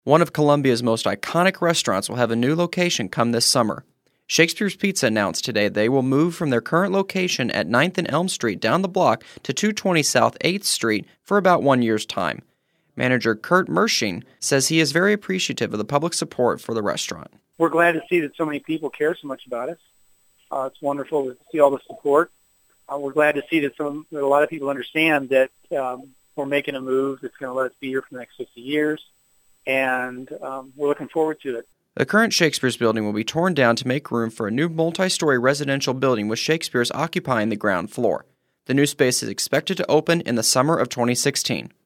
One of Columbia's most iconic restaurants will have a new location come this summer. Shakespeare's Pizza announced today they will move from their current location at 9th and Elm Street down the block to 220 South 8th Street for about 1 year's time. Manager Kurt Mersching says he is very appreciative of the public support for the restaurant. We're glad to see that so many people care so much about us. It's wonderful to see all the support. We're glad to see that a lot of people understand that we're making a move that's going to let us be here for the next 50 years, and we're looking forward to it. The current Shakespeare's building will be torn down to make room for a new multi-story residential building with Shakespeare's occupying the ground floor. The new space is expected to open in the summer of 2016.